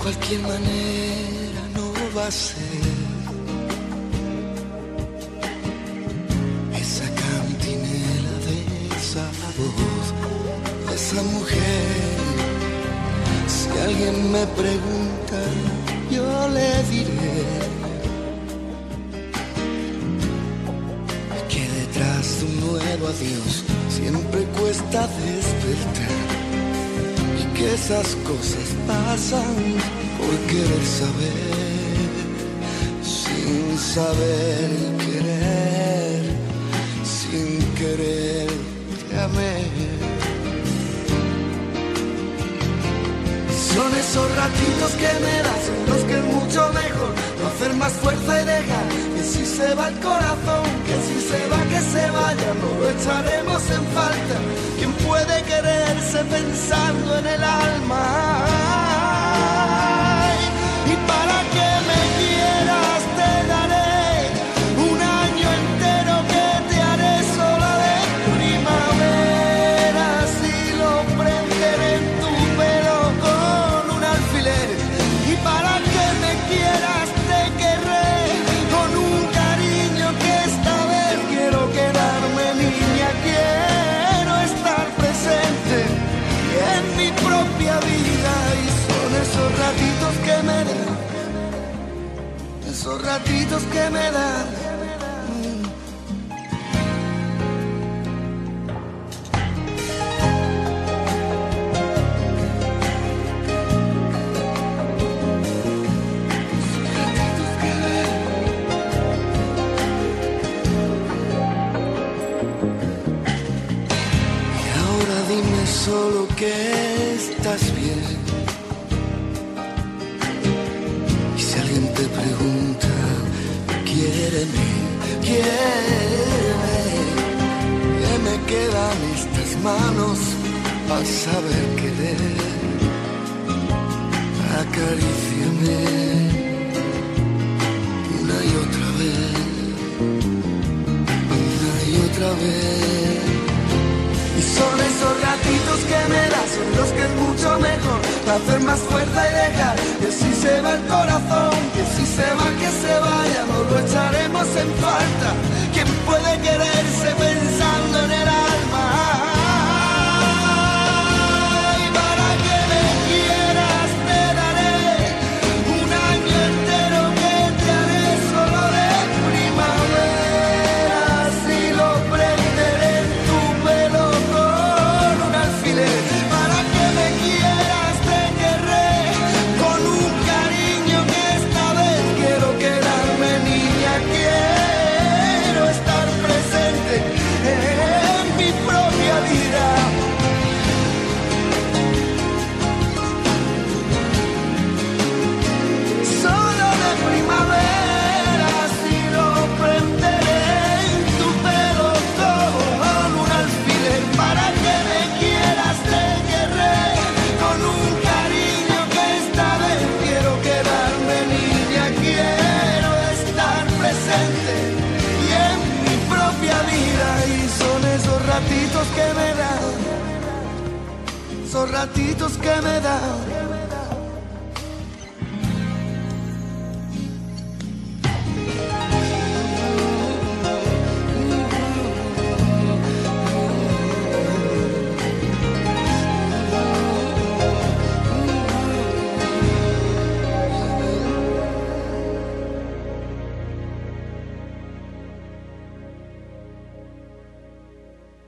cualquier manera no va a ser. Esa cantinela de esa voz, de esa mujer. Si alguien me pregunta, yo le diré que detrás de un nuevo adiós siempre cuesta despertar, y que esas cosas pasan por querer saber, sin saber querer, sin querer te amé. Son esos ratitos que me das, son los que es mucho mejor no hacer más fuerza y dejar que si se va el corazón, que si se va, que se vaya, no lo echaremos en falta. ¿Quién puede quererse pensando en el alma? Y para que me quieras te daré un año entero que te haré sola de primavera, si lo prenderé en tu pelo con un alfiler. Y para que me quieras te querré con un cariño que esta vez quiero quedarme, niña, quiero estar presente en mi propia vida. Y son esos ratitos que me dan, esos ratitos que me dan. Y ahora dime solo que estás bien. Y si alguien te pregunta, quiéreme, quiéreme, que me quedan estas manos para saber querer. Acaríciame una y otra vez, una y otra vez. Y son esos ratitos que me das, son los que es mucho mejor para hacer más fuerza y dejar que si se va el corazón, que si se va, que se vaya, no lo echaremos en falta. ¿Quién puede quererse pensando en el alma? Y para que me quieras te daré un año entero que te haré solo de primavera, si lo prenderé en tu pelo con un alfiler. Para que me quieras te querré con un cariño que esta vez quiero quedarme, niña, quiero estar presente en mi propia vida. Solo de primavera, si lo prenderé en tu pelo con un alfiler. Para que me quieras te querré con un cariño que esta vez quiero quedarme, niña, quiero estar presente y en mi propia vida. Y son esos ratitos que me dan, esos ratitos que me dan.